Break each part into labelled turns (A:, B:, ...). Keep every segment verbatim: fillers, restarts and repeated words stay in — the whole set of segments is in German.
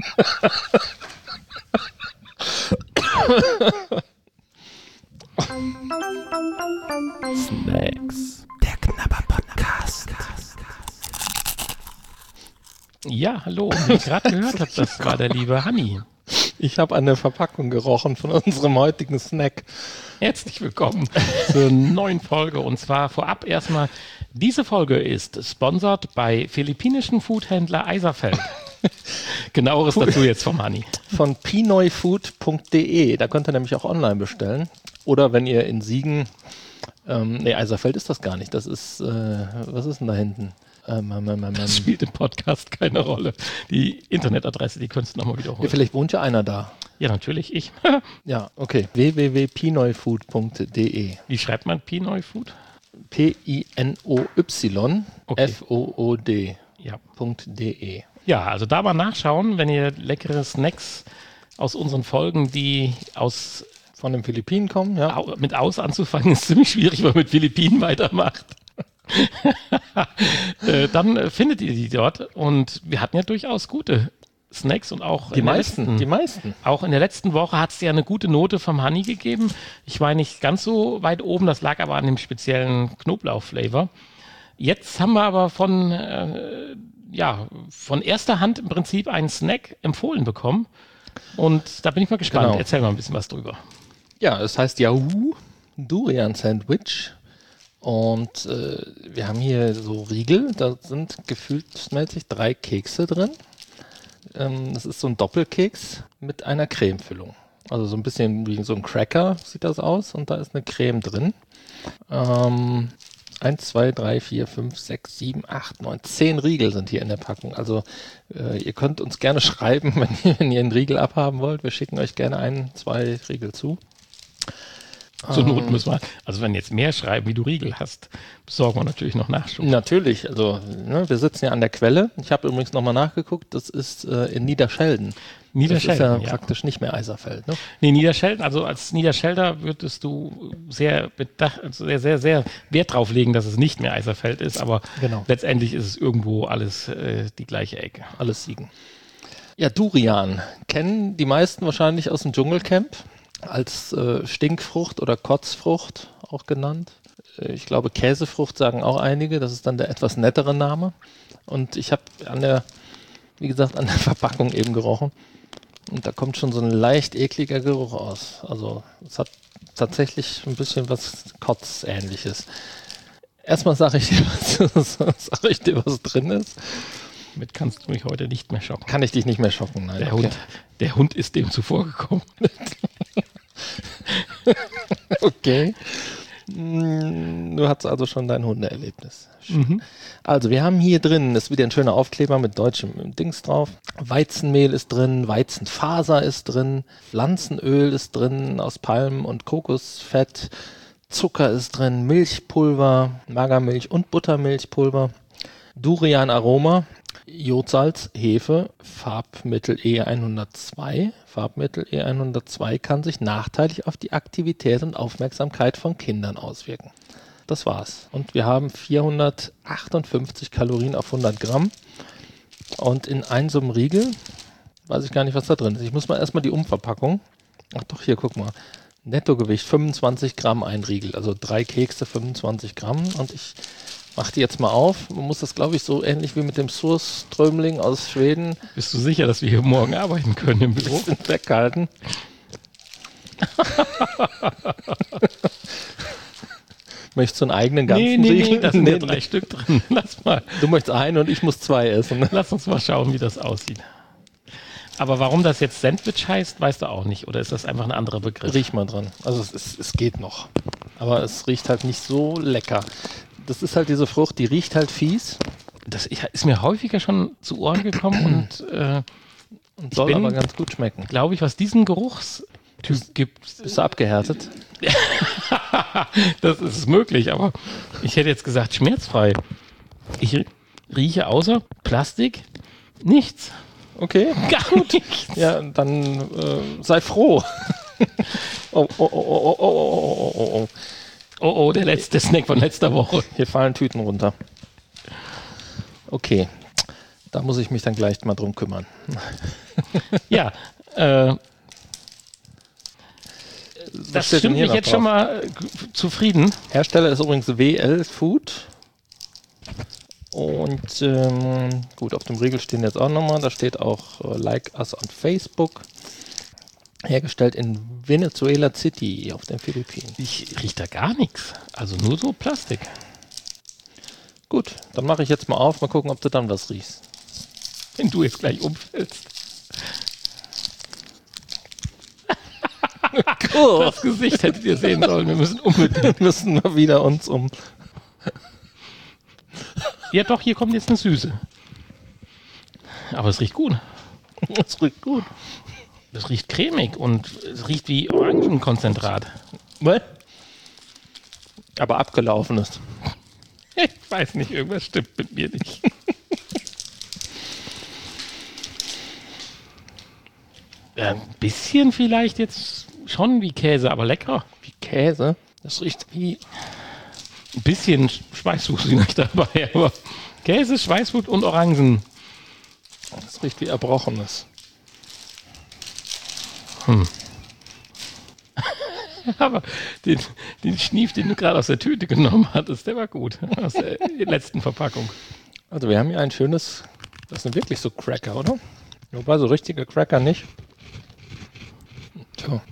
A: Snacks. Der Knabber-Podcast. Ja, hallo. Wie ihr gerade gehört habt, das war der liebe Hanni.
B: Ich habe an der Verpackung gerochen von unserem heutigen Snack.
A: Herzlich willkommen zur neuen Folge. Und zwar vorab erstmal, diese Folge ist sponsert bei philippinischen Foodhändler Eiserfeld. Genaueres dazu jetzt vom Hanni.
B: Von pinoyfood punkt de. Da könnt ihr nämlich auch online bestellen. Oder wenn ihr in Siegen, ähm, nee, Eiserfeld ist das gar nicht. Das ist, äh, was ist denn da hinten? Ähm, ähm, ähm,
A: das spielt im Podcast keine Rolle. Die Internetadresse, die könntest du nochmal wiederholen.
B: Ja, vielleicht wohnt ja einer da.
A: Ja, natürlich, ich.
B: Ja, okay. w w w punkt pinoyfood punkt de.
A: Wie schreibt man Pinoyfood?
B: P I N O Y F O O D
A: Ja.
B: .de.
A: Ja, also da mal nachschauen, wenn ihr leckere Snacks aus unseren Folgen, die aus
B: von den Philippinen kommen, ja.
A: Au, mit aus anzufangen, ist ziemlich schwierig, wenn man mit Philippinen weitermacht. äh, dann findet ihr die dort und wir hatten ja durchaus gute Snacks und auch
B: die meisten, letzten, die meisten.
A: Auch in der letzten Woche hat es ja eine gute Note vom Hanni gegeben. Ich war nicht ganz so weit oben, das lag aber an dem speziellen Knoblauch-Flavor. Jetzt haben wir aber von, äh, ja, von erster Hand im Prinzip einen Snack empfohlen bekommen und da bin ich mal gespannt. Genau. Erzähl mal ein bisschen was drüber.
B: Ja, es heißt Yahoo Durian Sandwich und äh, wir haben hier so Riegel, da sind gefühlsmäßig drei Kekse drin. Ähm, das ist so ein Doppelkeks mit einer Cremefüllung. Also so ein bisschen wie so ein Cracker sieht das aus und da ist eine Creme drin. Ähm, eins, zwei, drei, vier, fünf, sechs, sieben, acht, neun, zehn Riegel sind hier in der Packung. Also äh, ihr könnt uns gerne schreiben, wenn ihr, wenn ihr einen Riegel abhaben wollt. Wir schicken euch gerne ein, zwei Riegel zu.
A: Zur Not müssen wir, also wenn jetzt mehr schreiben, wie du Riegel hast, besorgen wir natürlich noch Nachschub.
B: Natürlich, also ne, wir sitzen ja an der Quelle. Ich habe übrigens nochmal nachgeguckt, das ist äh, in Niederschelden.
A: Niederschelden,
B: das ist ja,
A: ja
B: praktisch nicht mehr Eiserfeld. Ne?
A: Nee, Niederschelden, also als Niederschelder würdest du sehr, bedacht, also sehr, sehr, sehr Wert drauf legen, dass es nicht mehr Eiserfeld ist, aber
B: genau.
A: Letztendlich ist es irgendwo alles äh, die gleiche Ecke.
B: Alles Siegen. Ja, Durian kennen die meisten wahrscheinlich aus dem Dschungelcamp. Als äh, Stinkfrucht oder Kotzfrucht auch genannt. Äh, ich glaube, Käsefrucht sagen auch einige. Das ist dann der etwas nettere Name. Und ich habe an der, wie gesagt, an der Verpackung eben gerochen. Und da kommt schon so ein leicht ekliger Geruch aus. Also es hat tatsächlich ein bisschen was Kotzähnliches. Erstmal sage ich dir, was, sag ich dir, was drin ist.
A: Damit kannst du mich heute nicht mehr schocken.
B: Kann ich dich nicht mehr schocken, nein.
A: Der,
B: okay.
A: Hund, der Hund ist dem zuvorgekommen.
B: Okay. Du hattest also schon dein Hundeerlebnis.
A: Mhm.
B: Also wir haben hier drin, das ist wieder ein schöner Aufkleber mit deutschem Dings drauf. Weizenmehl ist drin, Weizenfaser ist drin, Pflanzenöl ist drin aus Palm- und Kokosfett, Zucker ist drin, Milchpulver, Magermilch und Buttermilchpulver, Durian-Aroma, Jodsalz, Hefe, Farbmittel E hundertzwei. Farbmittel E hundertzwei kann sich nachteilig auf die Aktivität und Aufmerksamkeit von Kindern auswirken. Das war's. Und wir haben vierhundertachtundfünfzig Kalorien auf hundert Gramm. Und in einem so einem Riegel, weiß ich gar nicht, was da drin ist. Ich muss mal erstmal die Umverpackung. Ach doch, hier, guck mal. Nettogewicht fünfundzwanzig Gramm ein Riegel. Also drei Kekse, fünfundzwanzig Gramm. Und ich mach die jetzt mal auf. Man muss das, glaube ich, so ähnlich wie mit dem Surströmling aus Schweden.
A: Bist du sicher, dass wir hier morgen arbeiten können im Büro?
B: Weghalten. Möchtest du einen eigenen ganzen
A: nee, nee,
B: Riegel?
A: Nee, da sind nee, ja drei nee. Stück drin. Lass mal.
B: Du möchtest einen und ich muss zwei essen.
A: Lass uns mal schauen, wie das aussieht. Aber warum das jetzt Sandwich heißt, weißt du auch nicht. Oder ist das einfach ein anderer Begriff?
B: Riech mal dran. Also es, ist, es geht noch. Aber es riecht halt nicht so lecker. Das ist halt diese Frucht, die riecht halt fies.
A: Das ist mir häufiger schon zu Ohren gekommen und, äh,
B: und soll bin, aber ganz gut schmecken.
A: Glaube ich, was diesen Geruchstyp
B: bist,
A: gibt.
B: Bist du abgehärtet?
A: Das ist möglich, aber ich hätte jetzt gesagt schmerzfrei. Ich rieche außer Plastik nichts.
B: Okay,
A: gar
B: gut.
A: nichts.
B: Ja, dann äh, sei froh. oh, oh, oh, oh, oh, oh, oh, oh.
A: Oh, oh, der letzte Snack von letzter Woche.
B: Hier fallen Tüten runter. Okay. Da muss ich mich dann gleich mal drum kümmern.
A: Ja, äh, das stimmt mich jetzt drauf? Schon mal äh, zufrieden.
B: Hersteller ist übrigens W L Food. Und ähm, gut, auf dem Riegel stehen jetzt auch nochmal, da steht auch äh, Like Us on Facebook. Hergestellt in Venezuela City auf den Philippinen.
A: Ich rieche da gar nichts. Also nur so Plastik.
B: Gut, dann mache ich jetzt mal auf, mal gucken, ob du dann was riechst.
A: Wenn du jetzt gleich umfällst. Cool. Das Gesicht hättet ihr sehen sollen. Wir müssen unbedingt
B: müssen wir wieder uns um.
A: Ja doch, hier kommt jetzt eine Süße. Aber es riecht gut.
B: Es riecht gut.
A: Es riecht cremig und es riecht wie Orangenkonzentrat.
B: Was? Aber abgelaufenes.
A: Ich weiß nicht, irgendwas stimmt mit mir nicht. Ja, ein bisschen vielleicht jetzt schon wie Käse, aber lecker.
B: Wie Käse? Das riecht wie...
A: Ein bisschen Schweißfuß nicht dabei, aber Käse, Schweißfuß und Orangen.
B: Das riecht wie Erbrochenes.
A: Hm. Aber den, den Schnief, den du gerade aus der Tüte genommen hattest, der war gut. Aus der letzten Verpackung.
B: Also wir haben hier ein schönes, das sind wirklich so Cracker, oder? Wobei so richtige Cracker nicht. Tja.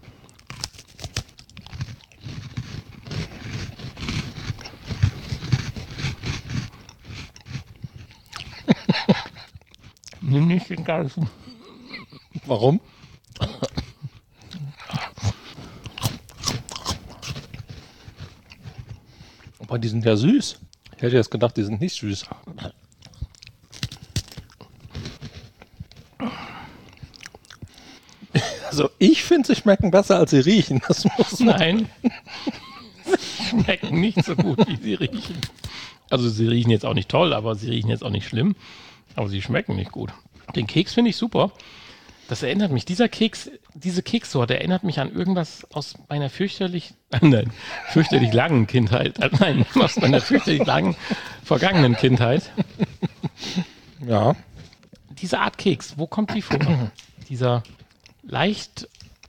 A: Nimm nicht den ganzen.
B: Warum? Aber die sind ja süß. Ich hätte jetzt gedacht, die sind nicht süß. Also ich finde, sie schmecken besser, als sie riechen. Das muss man.
A: Nein, sie schmecken nicht so gut, wie sie riechen. Also sie riechen jetzt auch nicht toll, aber sie riechen jetzt auch nicht schlimm. Aber sie schmecken nicht gut. Den Keks finde ich super. Das erinnert mich, dieser Keks, diese Kekssorte erinnert mich an irgendwas aus meiner fürchterlich, nein, fürchterlich langen Kindheit. Nein, aus meiner fürchterlich langen, vergangenen Kindheit.
B: Ja.
A: Diese Art Keks, wo kommt die vor? Dieser leicht,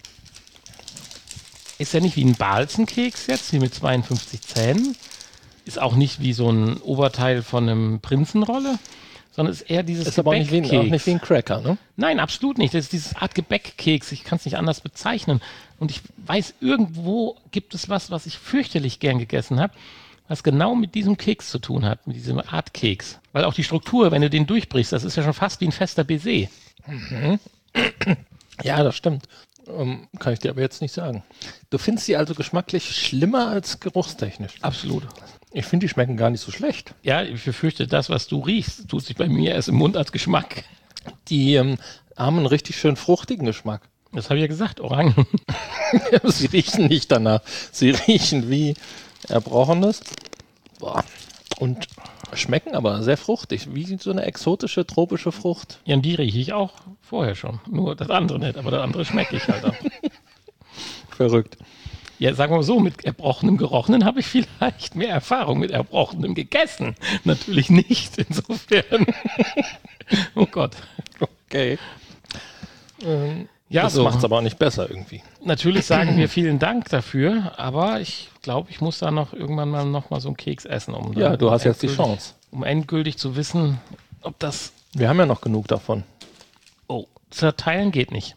A: ist ja nicht wie ein Balzenkeks jetzt, wie mit zweiundfünfzig Zähnen. Ist auch nicht wie so ein Oberteil von einem Prinzenrolle, sondern ist eher dieses
B: ist aber auch nicht, wie, auch nicht wie ein Cracker, ne?
A: Nein, absolut nicht. Das ist dieses Art Gebäckkeks. Ich kann es nicht anders bezeichnen. Und ich weiß, irgendwo gibt es was, was ich fürchterlich gern gegessen habe, was genau mit diesem Keks zu tun hat, mit diesem Art Keks. Weil auch die Struktur, wenn du den durchbrichst, das ist ja schon fast wie ein fester Baiser.
B: Mhm. Ja, das stimmt. Um, kann ich dir aber jetzt nicht sagen. Du findest sie also geschmacklich schlimmer als geruchstechnisch?
A: Absolut.
B: Ich finde, die schmecken gar nicht so schlecht.
A: Ja, ich befürchte, das, was du riechst, tut sich bei mir erst im Mund als Geschmack.
B: Die ähm, haben einen richtig schön fruchtigen Geschmack.
A: Das habe ich ja gesagt, Orangen.
B: Sie riechen nicht danach. Sie riechen wie Erbrochenes. Boah. Und schmecken aber sehr fruchtig, wie so eine exotische tropische Frucht.
A: Ja, und die rieche ich auch vorher schon. Nur das andere nicht, aber das andere schmecke ich halt auch.
B: Verrückt.
A: Ja, sagen wir mal so, mit Erbrochenem gerochenen habe ich vielleicht mehr Erfahrung, mit Erbrochenem gegessen. Natürlich nicht, insofern. Oh Gott.
B: Okay. Ähm,
A: ja,
B: das
A: so.
B: macht es aber auch nicht besser irgendwie.
A: Natürlich sagen wir vielen Dank dafür, aber ich glaube, ich muss da noch irgendwann mal noch mal so einen Keks essen. Um
B: ja, du hast jetzt die Chance.
A: Um endgültig zu wissen, ob das...
B: Wir haben ja noch genug davon.
A: Oh, zerteilen geht nicht.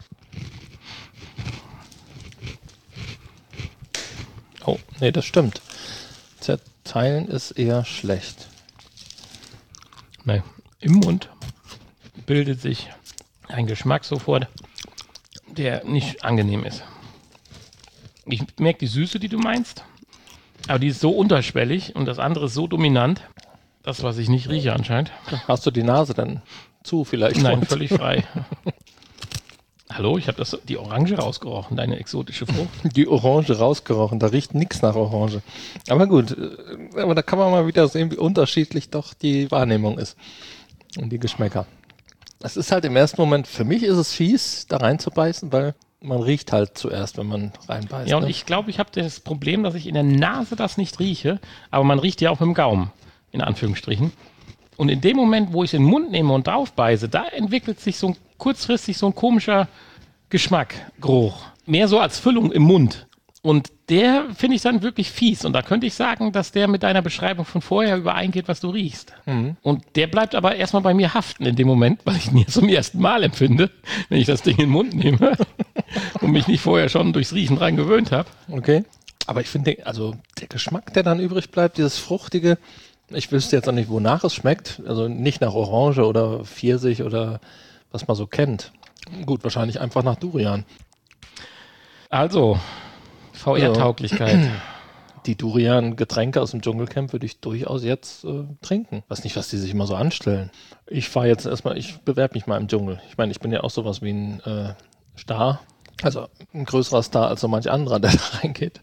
B: Oh, nee, das stimmt. Zerteilen ist eher schlecht.
A: Nein, im Mund bildet sich ein Geschmack sofort, der nicht angenehm ist. Ich merke die Süße, die du meinst, aber die ist so unterschwellig und das andere ist so dominant, das, was ich nicht rieche anscheinend.
B: Hast du die Nase dann zu vielleicht?
A: Nein, völlig frei. Hallo, ich habe das die Orange rausgerochen, deine exotische Frucht.
B: Die Orange rausgerochen, da riecht nichts nach Orange. Aber gut, aber da kann man mal wieder sehen, wie unterschiedlich doch die Wahrnehmung ist und die Geschmäcker. Es ist halt im ersten Moment, für mich ist es fies, da reinzubeißen, weil man riecht halt zuerst, wenn man reinbeißt.
A: Ja, und
B: ne?
A: ich glaube, ich habe das Problem, dass ich in der Nase das nicht rieche, aber man riecht ja auch mit dem Gaumen, in Anführungsstrichen. Und in dem Moment, wo ich es in den Mund nehme und drauf beiße, da entwickelt sich so ein, kurzfristig so ein komischer Geschmack, Geruch. Mehr so als Füllung im Mund. Und der finde ich dann wirklich fies. Und da könnte ich sagen, dass der mit deiner Beschreibung von vorher übereingeht, was du riechst. Mhm. Und der bleibt aber erstmal bei mir haften in dem Moment, weil ich ihn jetzt zum ersten Mal empfinde, wenn ich das Ding in den Mund nehme und mich nicht vorher schon durchs Riechen dran gewöhnt habe.
B: Okay. Aber ich finde, also der Geschmack, der dann übrig bleibt, dieses Fruchtige, ich wüsste jetzt auch nicht, wonach es schmeckt. Also nicht nach Orange oder Pfirsich oder was man so kennt. Gut, wahrscheinlich einfach nach Durian.
A: Also, V R-Tauglichkeit.
B: Die Durian-Getränke aus dem Dschungelcamp würde ich durchaus jetzt äh, trinken. Weiß nicht, was die sich immer so anstellen. Ich fahre jetzt erstmal, ich bewerbe mich mal im Dschungel. Ich meine, ich bin ja auch sowas wie ein äh, Star. Also ein größerer Star als so manch anderer, der da reingeht.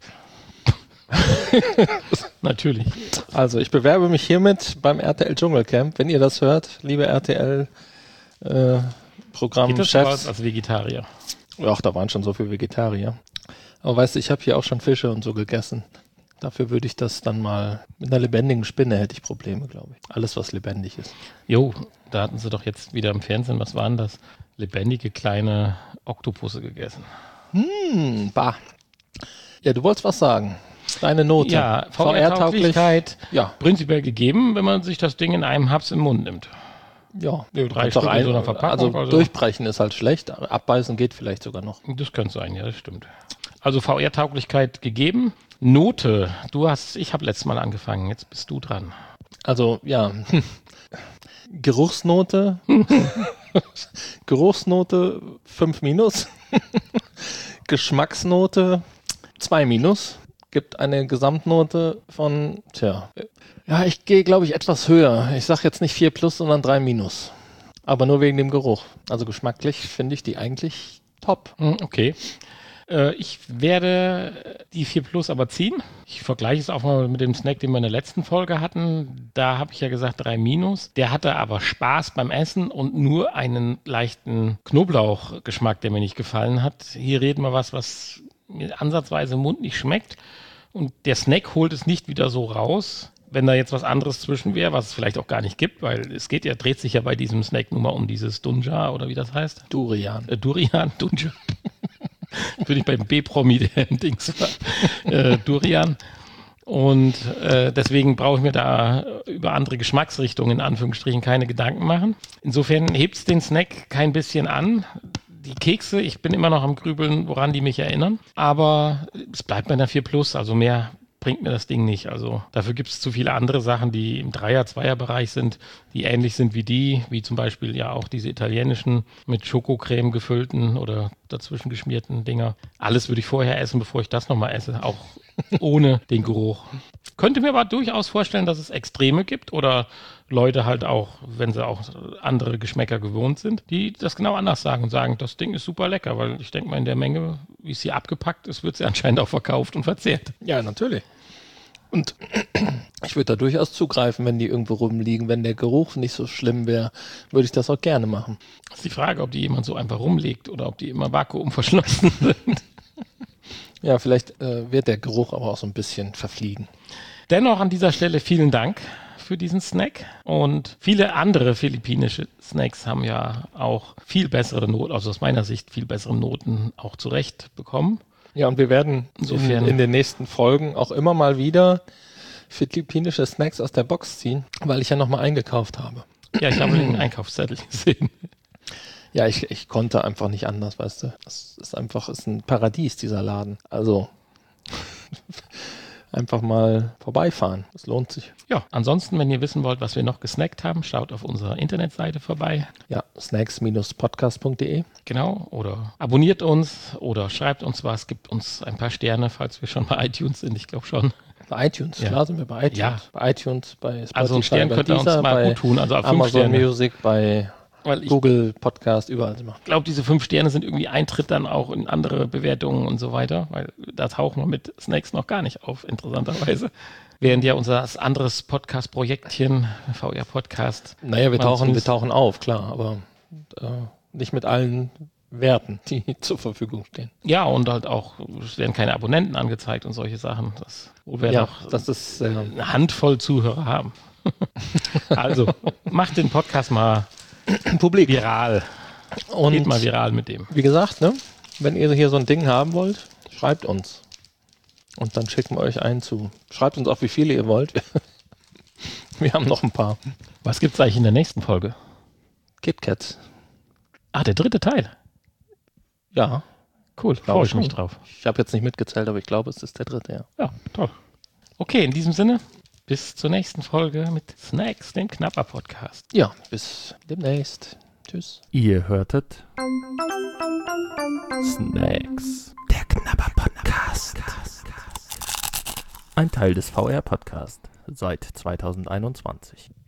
A: Natürlich.
B: Also ich bewerbe mich hiermit beim R T L Dschungelcamp. Wenn ihr das hört, liebe R T L äh, Programmchefs.
A: Als Vegetarier.
B: Ach, da waren schon so viele Vegetarier. Aber weißt du, ich habe hier auch schon Fische und so gegessen. Dafür würde ich das dann mal, mit einer lebendigen Spinne hätte ich Probleme, glaube ich. Alles, was lebendig ist.
A: Jo, da hatten sie doch jetzt wieder im Fernsehen, was waren das? Lebendige kleine Oktopusse gegessen.
B: Hm, bah. Ja, du wolltest was sagen. Deine Note.
A: Ja, V R-Tauglichkeit
B: ja.
A: Prinzipiell gegeben, wenn man sich das Ding in einem Haps im Mund nimmt.
B: Ja,
A: ja drei Stück in so einer Verpackung.
B: Also, also durchbrechen ist halt schlecht, abbeißen geht vielleicht sogar noch.
A: Das könnte sein, ja, das stimmt. Also V R-Tauglichkeit gegeben. Note, du hast, ich habe letztes Mal angefangen, jetzt bist du dran.
B: Also, ja, Geruchsnote, Geruchsnote fünf minus, Geschmacksnote zwei minus, gibt eine Gesamtnote von, tja, ja, ich gehe, glaube ich, etwas höher. Ich sage jetzt nicht vier plus, sondern drei minus. Aber nur wegen dem Geruch. Also geschmacklich finde ich die eigentlich top.
A: Okay. Ich werde die vier plus aber ziehen. Ich vergleiche es auch mal mit dem Snack, den wir in der letzten Folge hatten. Da habe ich ja gesagt drei minus. Der hatte aber Spaß beim Essen und nur einen leichten Knoblauchgeschmack, der mir nicht gefallen hat. Hier reden wir was, was mir ansatzweise im Mund nicht schmeckt. Und der Snack holt es nicht wieder so raus. Wenn da jetzt was anderes zwischen wäre, was es vielleicht auch gar nicht gibt, weil es geht ja, dreht sich ja bei diesem Snack nur mal um dieses Dunja oder wie das heißt.
B: Durian.
A: Äh, Durian, Dunja. Bin ich beim B-Promi, der Dings war, äh, Durian. Und äh, deswegen brauche ich mir da über andere Geschmacksrichtungen in Anführungsstrichen keine Gedanken machen. Insofern hebt es den Snack kein bisschen an. Die Kekse, ich bin immer noch am Grübeln, woran die mich erinnern. Aber es bleibt bei einer vier plus, also mehr bringt mir das Ding nicht. Also dafür gibt es zu viele andere Sachen, die im Dreier-Zweier-Bereich sind, die ähnlich sind wie die, wie zum Beispiel ja auch diese italienischen mit Schokocreme gefüllten oder dazwischen geschmierten Dinger. Alles würde ich vorher essen, bevor ich das nochmal esse, auch ohne den Geruch. Könnte mir aber durchaus vorstellen, dass es Extreme gibt oder Leute halt auch, wenn sie auch andere Geschmäcker gewohnt sind, die das genau anders sagen und sagen, das Ding ist super lecker, weil ich denke mal in der Menge, wie es hier abgepackt ist, wird sie anscheinend auch verkauft und verzehrt.
B: Ja, natürlich. Und ich würde da durchaus zugreifen, wenn die irgendwo rumliegen. Wenn der Geruch nicht so schlimm wäre, würde ich das auch gerne machen.
A: Das ist die Frage, ob die jemand so einfach rumlegt oder ob die immer vakuumverschlossen sind.
B: Ja, vielleicht äh, wird der Geruch aber auch so ein bisschen verfliegen.
A: Dennoch an dieser Stelle vielen Dank für diesen Snack. Und viele andere philippinische Snacks haben ja auch viel bessere Noten, also aus meiner Sicht viel bessere Noten auch zurecht bekommen.
B: Ja, und wir werden Insofern in, in den nächsten Folgen auch immer mal wieder philippinische Snacks aus der Box ziehen, weil ich ja nochmal eingekauft habe.
A: Ja, ich habe den Einkaufszettel gesehen.
B: Ja, ich, ich konnte einfach nicht anders, weißt du. Es ist einfach, es ist ein Paradies, dieser Laden. Also einfach mal vorbeifahren. Das lohnt sich.
A: Ja, ansonsten, wenn ihr wissen wollt, was wir noch gesnackt haben, schaut auf unserer Internetseite vorbei.
B: Ja, snacks podcast punkt de.
A: Genau, oder abonniert uns oder schreibt uns was, gibt uns ein paar Sterne, falls wir schon bei iTunes sind, ich glaube schon.
B: Bei iTunes, ja. Klar sind wir bei iTunes.
A: Ja.
B: Bei iTunes, bei Spotify,
A: also ein Stern
B: bei
A: könnt ihr uns
B: Deezer,
A: mal
B: bei
A: gut tun, also ab
B: Amazon
A: Sterne.
B: Music, bei Weil Google Podcast, überall sind wir.
A: Ich glaube, diese fünf Sterne sind irgendwie Eintritt dann auch in andere Bewertungen und so weiter, weil da tauchen wir mit Snacks noch gar nicht auf, interessanterweise. Während ja unser anderes Podcast-Projektchen, V R-Podcast.
B: Naja, wir tauchen, wir tauchen auf, klar, aber äh, nicht mit allen Werten, die zur Verfügung stehen.
A: Ja, und halt auch, es werden keine Abonnenten angezeigt und solche Sachen, das, wo wir
B: ja,
A: noch
B: das ist, äh,
A: eine Handvoll Zuhörer haben. Also, macht den Podcast mal
B: Publik.
A: viral.
B: Und
A: Geht mal viral mit dem.
B: wie gesagt, ne, wenn ihr hier so ein Ding haben wollt, schreibt uns. Und dann schicken wir euch einen zu. Schreibt uns auch, wie viele ihr wollt. Wir haben noch ein paar.
A: Was gibt's eigentlich in der nächsten Folge?
B: KitKat.
A: Ah, der dritte Teil.
B: Ja.
A: Cool,
B: Glaube
A: freue ich
B: schon.
A: mich drauf.
B: Ich habe jetzt nicht mitgezählt, aber ich glaube, es ist der dritte, ja.
A: Ja, toll. Okay, in diesem Sinne, bis zur nächsten Folge mit Snacks, dem Knapper-Podcast.
B: Ja, bis demnächst. Tschüss.
C: Ihr hörtet Snacks, der Knapper-Podcast. Ein Teil des V R-Podcast seit zweitausendeinundzwanzig.